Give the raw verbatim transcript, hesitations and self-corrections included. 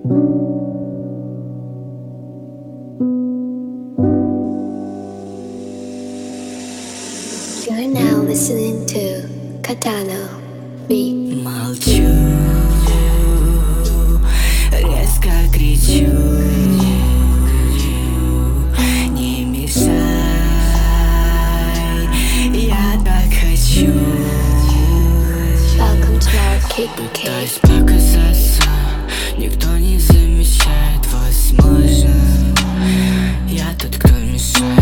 You're now listening to Katano Beat. Молчу, резко кричу, не мешай, я так хочу. Welcome to our Kick Пытаюсь Cave. показаться, никто не замечает. Возможно, я тот, кто мешает.